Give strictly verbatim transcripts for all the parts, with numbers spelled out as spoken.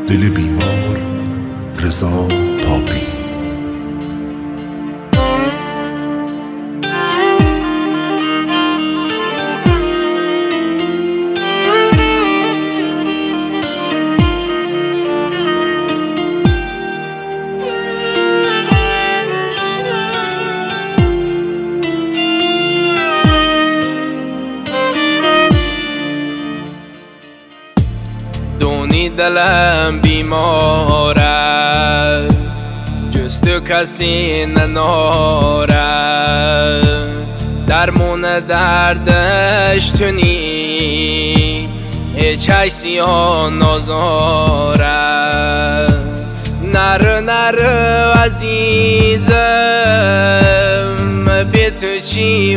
دل بیمار رضا تابی. دونی دلم بیمارد جز تو کسی ننارد، درمون دردش تو نی هیچ کسی آن نزارد. نرو نرو عزیزم بی تو چی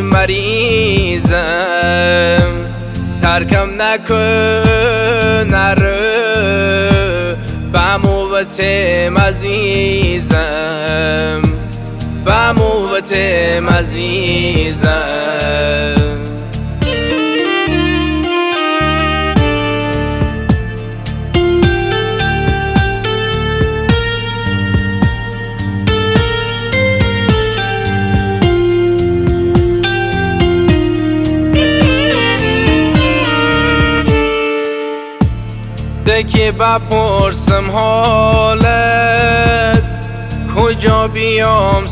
مریضم، ترکم نکن نرو بموتم عزیزم، بموتم عزیزم. دکی بپرسم حالت، کجا بیام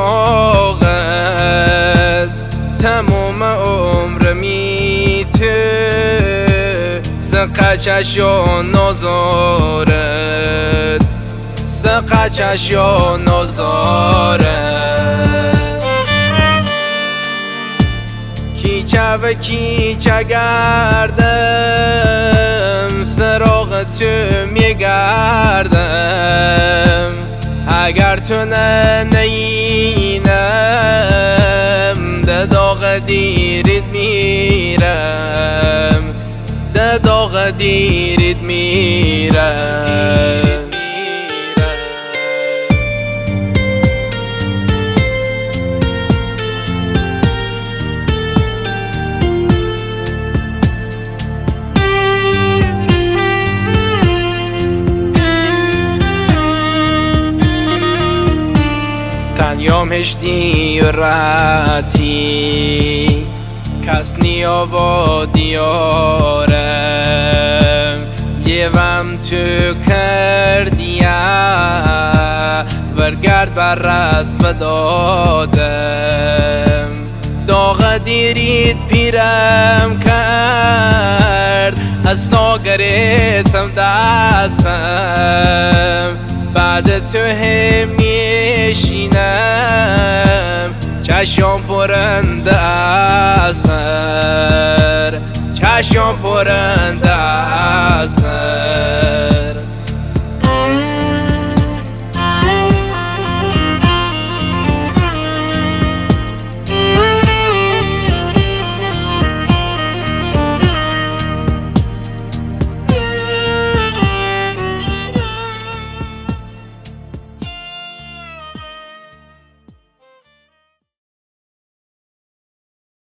سراغت، تمام عمر می تو سقه چشم نزارت، سقه چشم نزارت. کیچه و کیچه گردم سراغ تو میگردم، اگر تو نه نینم ده داغ دیرید میرم، ده داغ دیرید میرم. تنیام هشتی و راتی کس نیا و دیارم، لیوم تو کردیم ورگرد بر رسم دادم. داغ دیرید پیرم کرد از ناگریتم دستم، بعد تو همیشینم چشم پرنده اثر، چشم پرنده اثر.